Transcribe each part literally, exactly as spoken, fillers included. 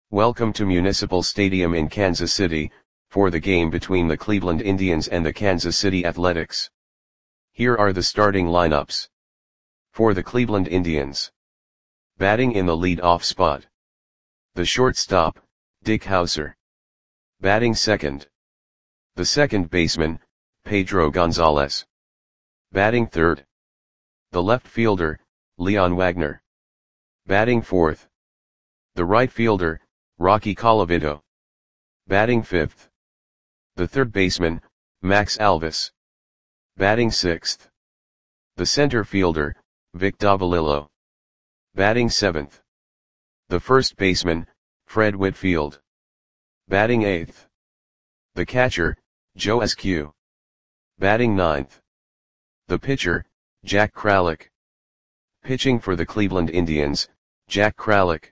Welcome to Municipal Stadium in Kansas City, for the game between the Cleveland Indians and the Kansas City Athletics. Here are the starting lineups. For the Cleveland Indians. Batting in the lead-off spot. The shortstop, Dick Howser. Batting second. The second baseman, Pedro Gonzalez. Batting third. The left fielder, Leon Wagner. Batting fourth. The right fielder, Rocky Colavito. Batting fifth. The third baseman, Max Alvis. Batting sixth. The center fielder, Vic Davalillo. Batting seventh. The first baseman, Fred Whitfield. Batting eighth. The catcher, Joe Askew. Batting ninth. The pitcher, Jack Kralik. Pitching for the Cleveland Indians, Jack Kralik.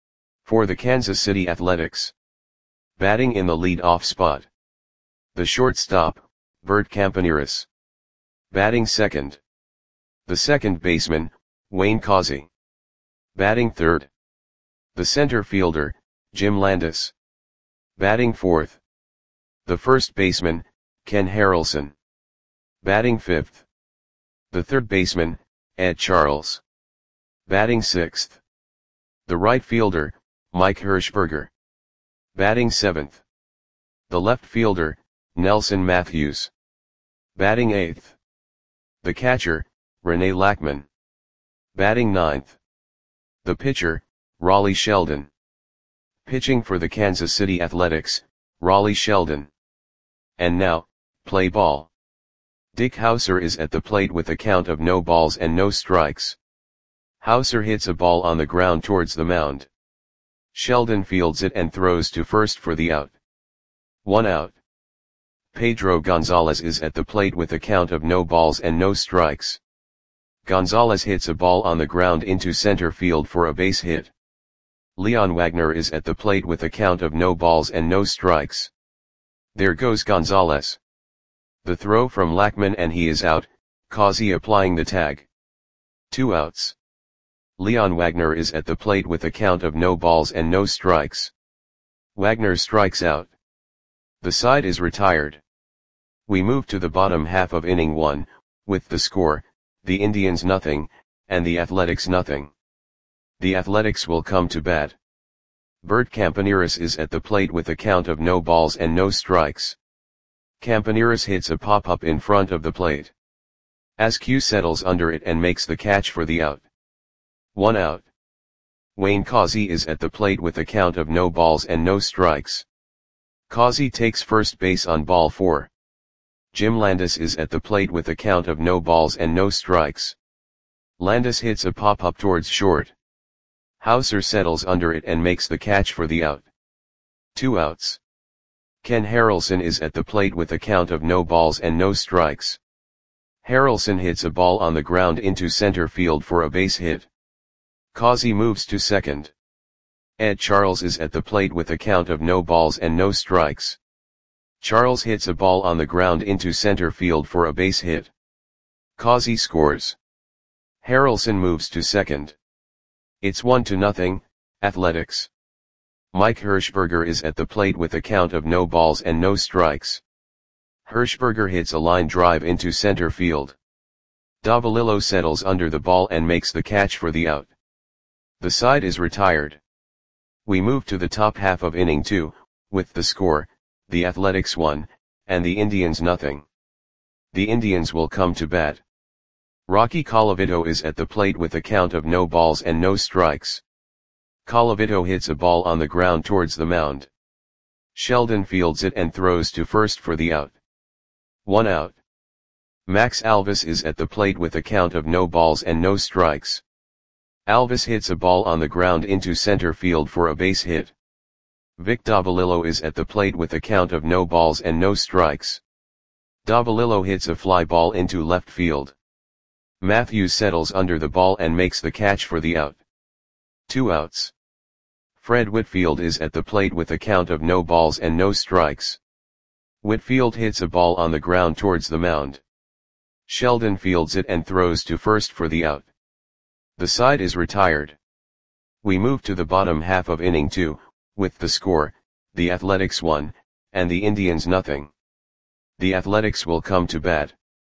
For the Kansas City Athletics. Batting in the lead-off spot. The shortstop, Bert Campaneris. Batting second. The second baseman, Wayne Causey. Batting third. The center fielder, Jim Landis. Batting fourth. The first baseman, Ken Harrelson. Batting fifth. The third baseman, Ed Charles. Batting sixth. The right fielder, Mike Hirschberger. Batting seventh. The left fielder, Nelson Matthews. Batting eighth. The catcher, Rene Lackman. Batting ninth. The pitcher, Raleigh Sheldon. Pitching for the Kansas City Athletics, Raleigh Sheldon. And now, play ball. Dick Howser is at the plate with a count of no balls and no strikes. Howser hits a ball on the ground towards the mound. Sheldon fields it and throws to first for the out. One out. Pedro Gonzalez is at the plate with a count of no balls and no strikes. Gonzalez hits a ball on the ground into center field for a base hit. Leon Wagner is at the plate with a count of no balls and no strikes. There goes Gonzalez. The throw from Lackman and he is out, Causey applying the tag. Two outs. Leon Wagner is at the plate with a count of no balls and no strikes. Wagner strikes out. The side is retired. We move to the bottom half of inning one, with the score, the Indians nothing, and the Athletics nothing. The Athletics will come to bat. Bert Campaneris is at the plate with a count of no balls and no strikes. Campaneris hits a pop-up in front of the plate. Askew settles under it and makes the catch for the out. One out. Wayne Causey is at the plate with a count of no balls and no strikes. Causey takes first base on ball four. Jim Landis is at the plate with a count of no balls and no strikes. Landis hits a pop-up towards short. Howser settles under it and makes the catch for the out. Two outs. Ken Harrelson is at the plate with a count of no balls and no strikes. Harrelson hits a ball on the ground into center field for a base hit. Causey moves to second. Ed Charles is at the plate with a count of no balls and no strikes. Charles hits a ball on the ground into center field for a base hit. Causey scores. Harrelson moves to second. It's one to nothing, Athletics. Mike Hirschberger is at the plate with a count of no balls and no strikes. Hirschberger hits a line drive into center field. Davalillo settles under the ball and makes the catch for the out. The side is retired. We move to the top half of inning two, with the score, the Athletics one, and the Indians nothing. The Indians will come to bat. Rocky Colavito is at the plate with a count of no balls and no strikes. Colavito hits a ball on the ground towards the mound. Sheldon fields it and throws to first for the out. One out. Max Alvis is at the plate with a count of no balls and no strikes. Alvis hits a ball on the ground into center field for a base hit. Vic Davalillo is at the plate with a count of no balls and no strikes. Davalillo hits a fly ball into left field. Matthews settles under the ball and makes the catch for the out. Two outs. Fred Whitfield is at the plate with a count of no balls and no strikes. Whitfield hits a ball on the ground towards the mound. Sheldon fields it and throws to first for the out. The side is retired. We move to the bottom half of inning two, with the score, the Athletics one, and the Indians nothing. The Athletics will come to bat.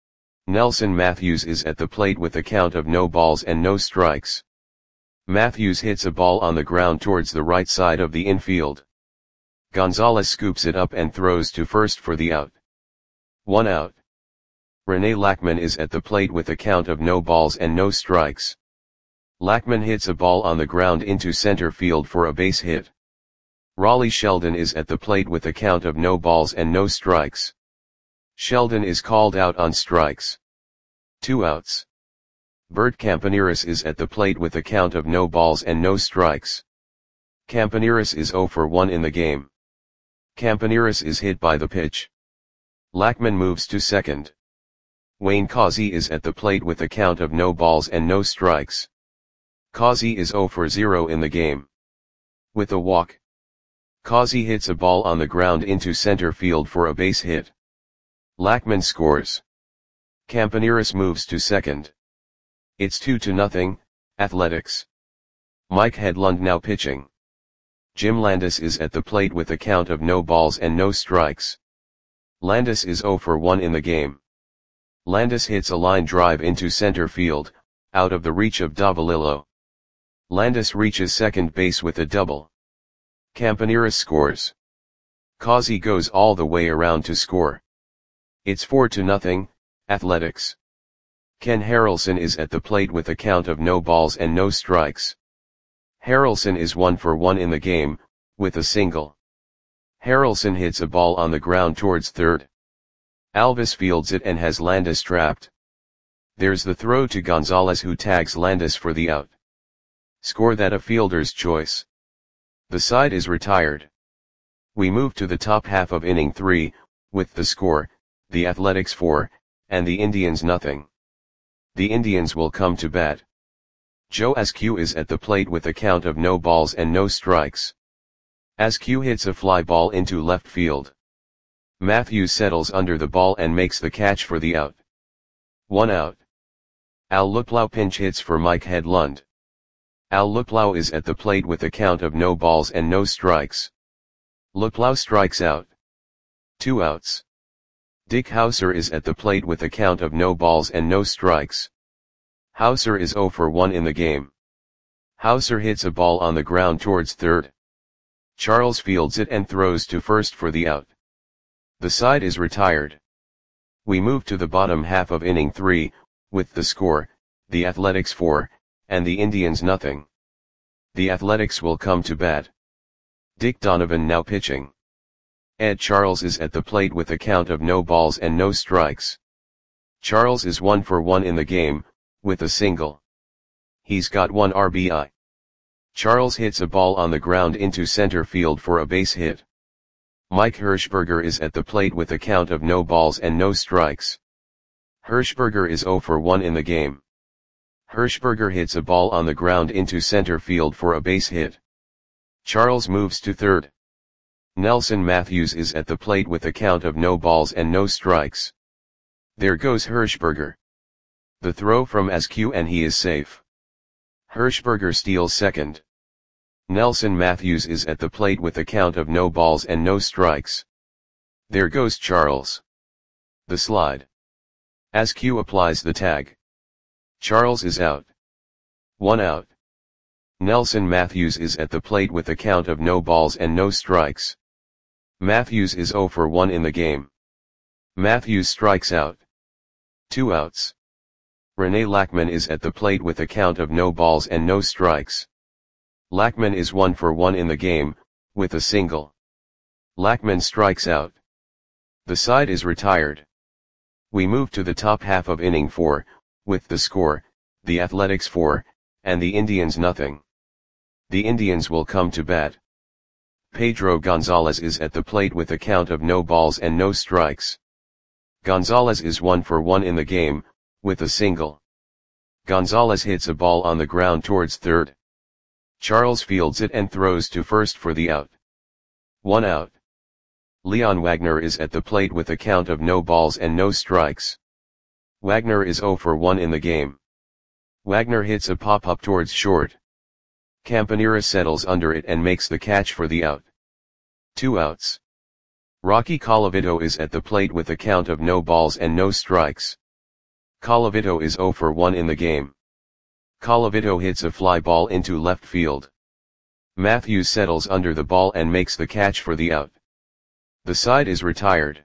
Nelson Matthews is at the plate with a count of no balls and no strikes. Matthews hits a ball on the ground towards the right side of the infield. Gonzalez scoops it up and throws to first for the out. One out. Rene Lackman is at the plate with a count of no balls and no strikes. Lackman hits a ball on the ground into center field for a base hit. Raleigh Sheldon is at the plate with a count of no balls and no strikes. Sheldon is called out on strikes. Two outs. Bert Campaneris is at the plate with a count of no balls and no strikes. Campaneris is zero for one in the game. Campaneris is hit by the pitch. Lackman moves to second. Wayne Causey is at the plate with a count of no balls and no strikes. Causey is zero for zero in the game. With a walk, Causey hits a ball on the ground into center field for a base hit. Lackman scores. Campaneris moves to second. It's two to nothing, Athletics. Mike Hedlund now pitching. Jim Landis is at the plate with a count of no balls and no strikes. Landis is zero for one in the game. Landis hits a line drive into center field, out of the reach of Davalillo. Landis reaches second base with a double. Campaneris scores. Causey goes all the way around to score. It's four to nothing, Athletics. Ken Harrelson is at the plate with a count of no balls and no strikes. Harrelson is one for one in the game, with a single. Harrelson hits a ball on the ground towards third. Alvis fields it and has Landis trapped. There's the throw to Gonzalez, who tags Landis for the out. Score that a fielder's choice. The side is retired. We move to the top half of inning three, with the score, the Athletics four, and the Indians nothing. The Indians will come to bat. Joe Askew is at the plate with a count of no balls and no strikes. Askew hits a fly ball into left field. Matthews settles under the ball and makes the catch for the out. One out. Al Luplow pinch hits for Mike Hedlund. Al Luplow is at the plate with a count of no balls and no strikes. Luplow strikes out. Two outs. Dick Hauser is at the plate with a count of no balls and no strikes. Hauser is zero for one in the game. Hauser hits a ball on the ground towards third. Charles fields it and throws to first for the out. The side is retired. We move to the bottom half of inning three, with the score, the Athletics four, and the Indians nothing. The Athletics will come to bat. Dick Donovan now pitching. Ed Charles is at the plate with a count of no balls and no strikes. Charles is one for one in the game, with a single. He's got one R B I. Charles hits a ball on the ground into center field for a base hit. Mike Hirschberger is at the plate with a count of no balls and no strikes. Hirschberger is zero for one in the game. Hirschberger hits a ball on the ground into center field for a base hit. Charles moves to third. Nelson Matthews is at the plate with a count of no balls and no strikes. There goes Hirschberger. The throw from Askew and he is safe. Hirschberger steals second. Nelson Matthews is at the plate with a count of no balls and no strikes. There goes Charles. The slide. Askew applies the tag. Charles is out. One out. Nelson Matthews is at the plate with a count of no balls and no strikes. Matthews is zero for one in the game. Matthews strikes out. Two outs. Rene Lackman is at the plate with a count of no balls and no strikes. Lackman is one for one in the game, with a single. Lackman strikes out. The side is retired. We move to the top half of inning four, with the score, the Athletics four, and the Indians nothing. The Indians will come to bat. Pedro Gonzalez is at the plate with a count of no balls and no strikes. Gonzalez is one for one in the game, with a single. Gonzalez hits a ball on the ground towards third. Charles fields it and throws to first for the out. One out. Leon Wagner is at the plate with a count of no balls and no strikes. Wagner is zero for one in the game. Wagner hits a pop-up towards short. Campanera settles under it and makes the catch for the out. Two outs. Rocky Colavito is at the plate with a count of no balls and no strikes. Colavito is zero for one in the game. Colavito hits a fly ball into left field. Matthews settles under the ball and makes the catch for the out. The side is retired.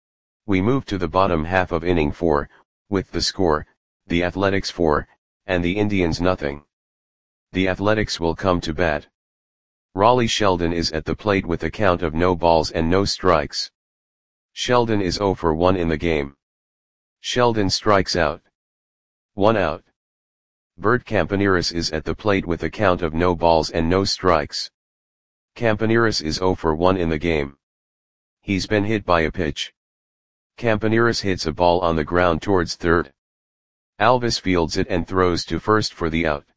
We move to the bottom half of inning four, with the score, the Athletics four, and the Indians nothing. The Athletics will come to bat. Raleigh Sheldon is at the plate with a count of no balls and no strikes. Sheldon is zero for one in the game. Sheldon strikes out. One out. Bert Campaneris is at the plate with a count of no balls and no strikes. Campaneris is zero for one in the game. He's been hit by a pitch. Campaneris hits a ball on the ground towards third. Alvis fields it and throws to first for the out.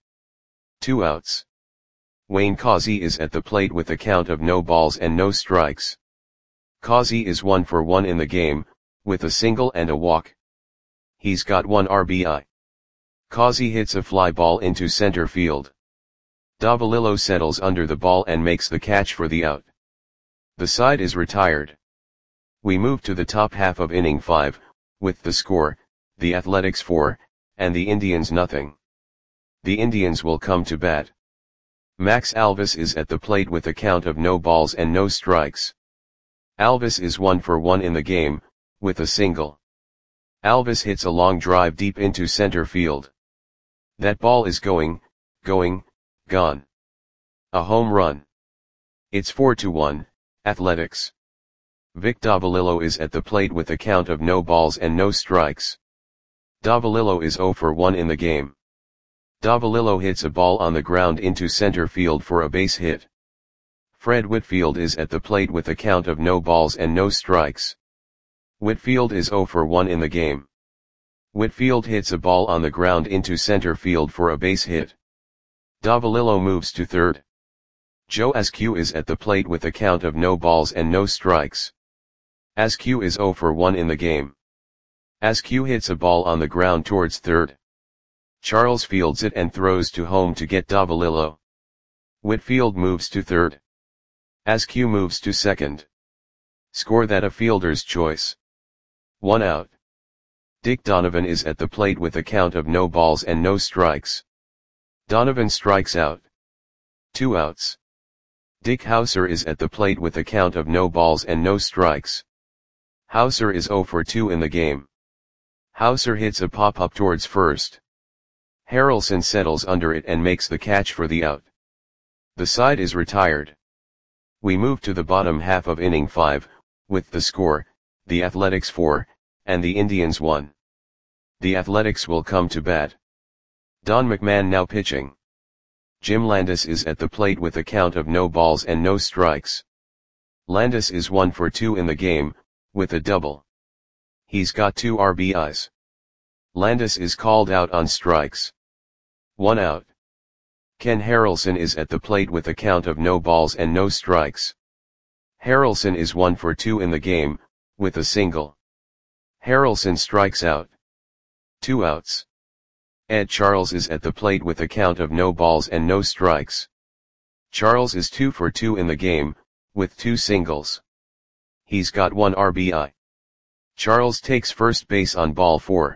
Two outs. Wayne Causey is at the plate with a count of no balls and no strikes. Causey is one for one in the game, with a single and a walk. He's got one R B I. Causey hits a fly ball into center field. Davalillo settles under the ball and makes the catch for the out. The side is retired. We move to the top half of inning five, with the score, the Athletics four, and the Indians nothing. The Indians will come to bat. Max Alvis is at the plate with a count of no balls and no strikes. Alvis is one for one in the game, with a single. Alvis hits a long drive deep into center field. That ball is going, going, gone. A home run. It's four to one, Athletics. Vic Davalillo is at the plate with a count of no balls and no strikes. Davalillo is zero for one in the game. Davalillo hits a ball on the ground into center field for a base hit. Fred Whitfield is at the plate with a count of no balls and no strikes. Whitfield is zero for one in the game. Whitfield hits a ball on the ground into center field for a base hit. Davalillo moves to third. Joe Askew is at the plate with a count of no balls and no strikes. Askew is zero for one in the game. Askew hits a ball on the ground towards third. Charles fields it and throws to home to get Davalillo. Whitfield moves to third. Askew moves to second. Score that a fielder's choice. One out. Dick Donovan is at the plate with a count of no balls and no strikes. Donovan strikes out. Two outs. Dick Hauser is at the plate with a count of no balls and no strikes. Hauser is zero for two in the game. Hauser hits a pop-up towards first. Harrelson settles under it and makes the catch for the out. The side is retired. We move to the bottom half of inning five, with the score, the Athletics four, and the Indians one. The Athletics will come to bat. Don McMahon now pitching. Jim Landis is at the plate with a count of no balls and no strikes. Landis is one for two in the game, with a double. He's got two R B Is. Landis is called out on strikes. One out. Ken Harrelson is at the plate with a count of no balls and no strikes. Harrelson is one for two in the game, with a single. Harrelson strikes out. Two outs. Ed Charles is at the plate with a count of no balls and no strikes. Charles is two for two in the game, with two singles. He's got one R B I. Charles takes first base on ball four.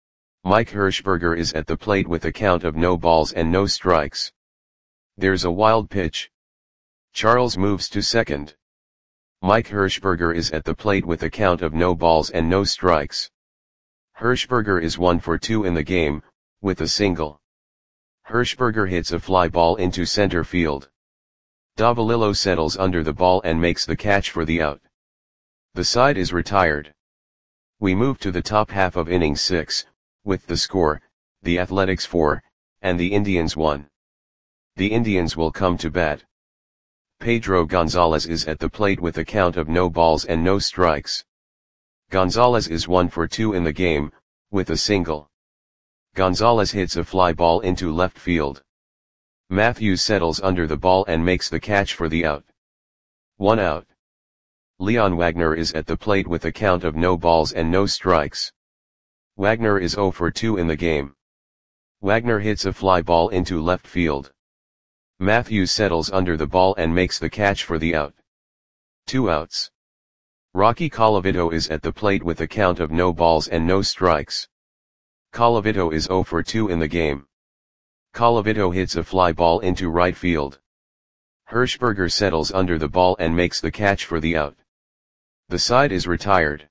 Mike Hirschberger is at the plate with a count of no balls and no strikes. There's a wild pitch. Charles moves to second. Mike Hirschberger is at the plate with a count of no balls and no strikes. Hirschberger is one for two in the game, with a single. Hirschberger hits a fly ball into center field. Davalillo settles under the ball and makes the catch for the out. The side is retired. We move to the top half of inning six, with the score, the Athletics four, and the Indians one. The Indians will come to bat. Pedro Gonzalez is at the plate with a count of no balls and no strikes. Gonzalez is one for two in the game, with a single. Gonzalez hits a fly ball into left field. Matthews settles under the ball and makes the catch for the out. One out. Leon Wagner is at the plate with a count of no balls and no strikes. Wagner is zero for two in the game. Wagner hits a fly ball into left field. Matthews settles under the ball and makes the catch for the out. Two outs. Rocky Colavito is at the plate with a count of no balls and no strikes. Colavito is zero for two in the game. Colavito hits a fly ball into right field. Hirschberger settles under the ball and makes the catch for the out. The side is retired.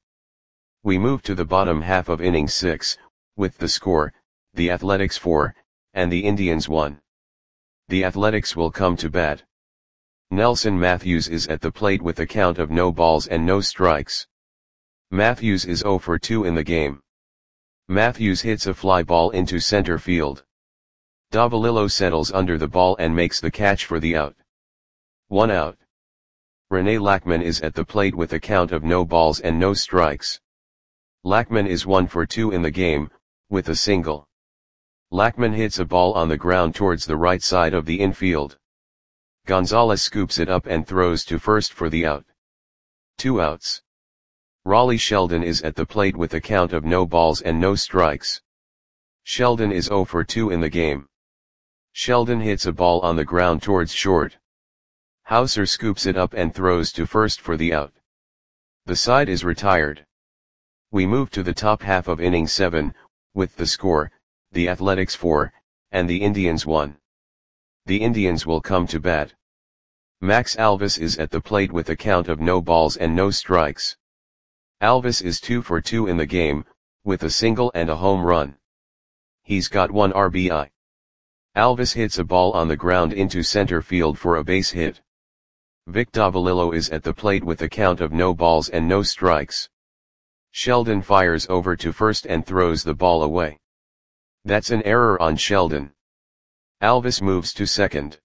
We move to the bottom half of inning six, with the score, the Athletics four, and the Indians one. The Athletics will come to bat. Nelson Matthews is at the plate with a count of no balls and no strikes. Matthews is zero for two in the game. Matthews hits a fly ball into center field. Davalillo settles under the ball and makes the catch for the out. One out. Rene Lackman is at the plate with a count of no balls and no strikes. Lackman is one for two in the game, with a single. Lackman hits a ball on the ground towards the right side of the infield. Gonzalez scoops it up and throws to first for the out. Two outs. Raleigh Sheldon is at the plate with a count of no balls and no strikes. Sheldon is zero for two in the game. Sheldon hits a ball on the ground towards short. Hauser scoops it up and throws to first for the out. The side is retired. We move to the top half of inning seven, with the score, the Athletics four, and the Indians one. The Indians will come to bat. Max Alvis is at the plate with a count of no balls and no strikes. Alvis is two for two in the game, with a single and a home run. He's got one R B I. Alvis hits a ball on the ground into center field for a base hit. Vic Davalillo is at the plate with a count of no balls and no strikes. Sheldon fires over to first and throws the ball away. That's an error on Sheldon. Alvis moves to second.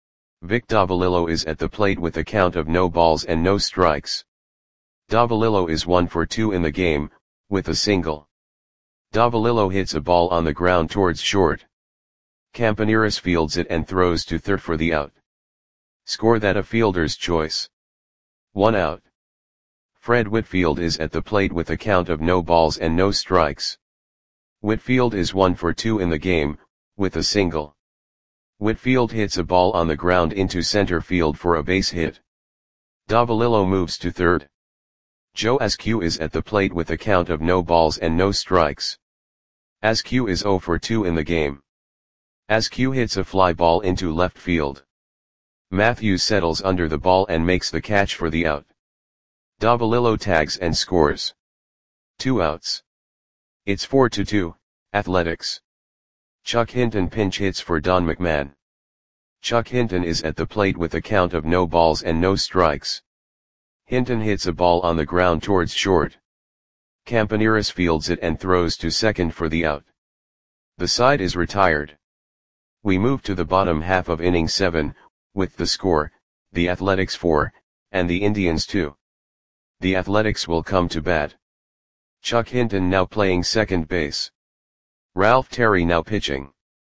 Vic Davalillo is at the plate with a count of no balls and no strikes. Davalillo is one for two in the game, with a single. Davalillo hits a ball on the ground towards short. Campaneris fields it and throws to third for the out. Score that a fielder's choice. One out. Fred Whitfield is at the plate with a count of no balls and no strikes. Whitfield is one for two in the game, with a single. Whitfield hits a ball on the ground into center field for a base hit. Davalillo moves to third. Joe Askew is at the plate with a count of no balls and no strikes. Askew is zero for two in the game. Askew hits a fly ball into left field. Matthews settles under the ball and makes the catch for the out. Davalillo tags and scores. Two outs. It's four to two, Athletics. Chuck Hinton pinch hits for Don McMahon. Chuck Hinton is at the plate with a count of no balls and no strikes. Hinton hits a ball on the ground towards short. Campaneris fields it and throws to second for the out. The side is retired. We move to the bottom half of inning seven, with the score, the Athletics four, and the Indians two. The Athletics will come to bat. Chuck Hinton now playing second base. Ralph Terry now pitching.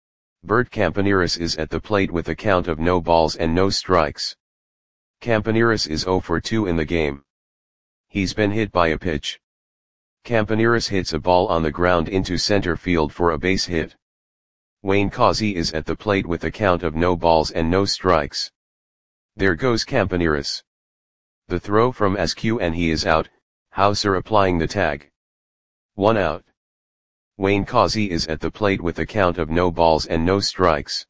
Bert Campaneris is at the plate with a count of no balls and no strikes. Campaneris is zero for two in the game. He's been hit by a pitch. Campaneris hits a ball on the ground into center field for a base hit. Wayne Causey is at the plate with a count of no balls and no strikes. There goes Campaneris. The throw from Askew and he is out, Hauser applying the tag. One out. Wayne Causey is at the plate with a count of no balls and no strikes.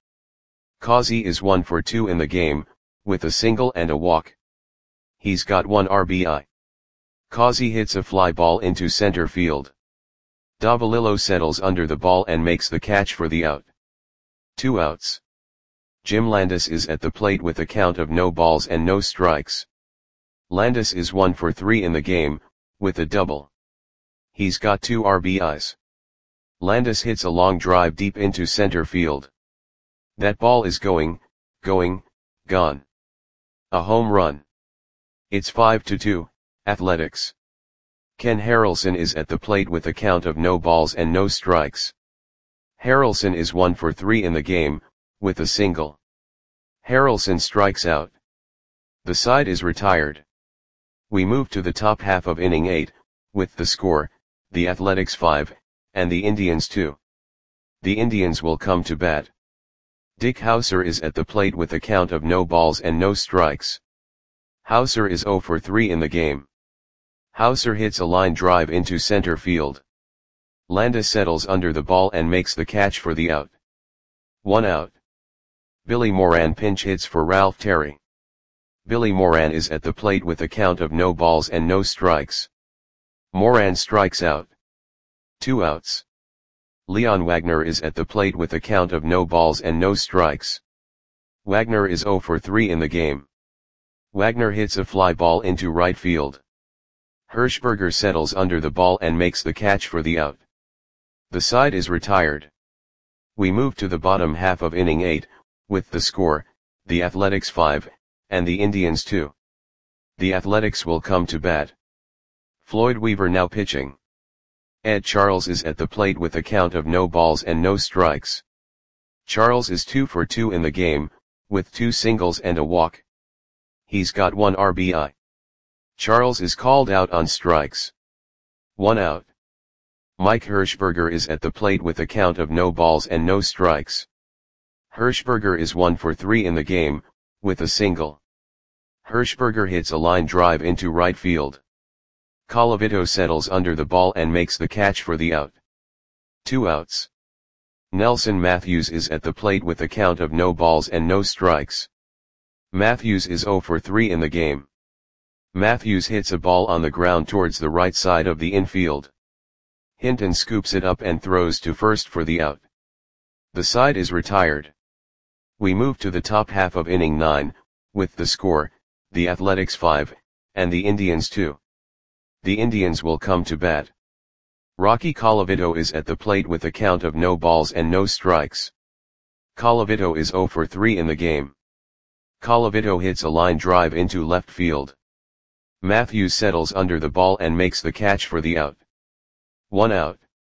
Causey is one for two in the game, with a single and a walk. He's got one R B I. Causey hits a fly ball into center field. Davalillo settles under the ball and makes the catch for the out. Two outs. Jim Landis is at the plate with a count of no balls and no strikes. Landis is one for three in the game, with a double. He's got two R B Is. Landis hits a long drive deep into center field. That ball is going, going, gone. A home run. It's five to two, Athletics. Ken Harrelson is at the plate with a count of no balls and no strikes. Harrelson is one for three in the game, with a single. Harrelson strikes out. The side is retired. We move to the top half of inning eight, with the score, the Athletics five, and the Indians two. The Indians will come to bat. Dick Hauser is at the plate with a count of no balls and no strikes. Hauser is zero for three in the game. Hauser hits a line drive into center field. Landa settles under the ball and makes the catch for the out. One out. Billy Moran pinch hits for Ralph Terry. Billy Moran is at the plate with a count of no balls and no strikes. Moran strikes out. Two outs. Leon Wagner is at the plate with a count of no balls and no strikes. Wagner is zero for three in the game. Wagner hits a fly ball into right field. Hirschberger settles under the ball and makes the catch for the out. The side is retired. We move to the bottom half of inning eight, with the score, the Athletics five, and the Indians two. The Athletics will come to bat. Floyd Weaver now pitching. Ed Charles is at the plate with a count of no balls and no strikes. Charles is two for two in the game, with two singles and a walk. He's got one R B I. Charles is called out on strikes. One out. Mike Hirschberger is at the plate with a count of no balls and no strikes. Hirschberger is one for three in the game, with a single. Hirschberger hits a line drive into right field. Colavito settles under the ball and makes the catch for the out. Two outs. Nelson Matthews is at the plate with a count of no balls and no strikes. Matthews is zero for three in the game. Matthews hits a ball on the ground towards the right side of the infield. Hinton scoops it up and throws to first for the out. The side is retired. We move to the top half of inning nine, with the score, the Athletics five, and the Indians two. The Indians will come to bat. Rocky Colavito is at the plate with a count of no balls and no strikes. Colavito is zero for three in the game. Colavito hits a line drive into left field. Matthews settles under the ball and makes the catch for the out. One out.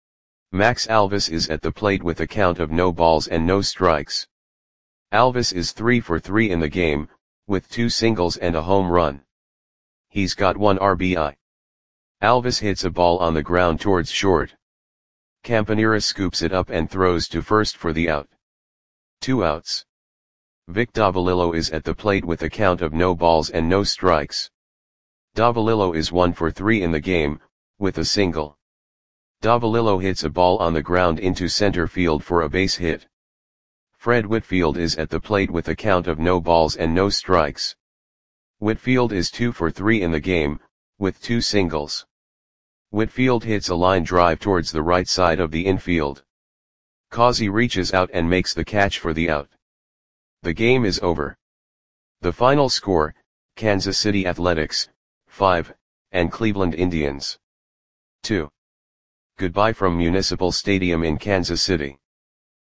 Max Alvis is at the plate with a count of no balls and no strikes. Alvis is three for three in the game, with two singles and a home run. He's got one R B I. Alvis hits a ball on the ground towards short. Campanera scoops it up and throws to first for the out. Two outs. Vic Davalillo is at the plate with a count of no balls and no strikes. Davalillo is one for three in the game, with a single. Davalillo hits a ball on the ground into center field for a base hit. Fred Whitfield is at the plate with a count of no balls and no strikes. Whitfield is two for three in the game, with two singles. Whitfield hits a line drive towards the right side of the infield. Causey reaches out and makes the catch for the out. The game is over. The final score, Kansas City Athletics, five, and Cleveland Indians, two. Goodbye from Municipal Stadium in Kansas City.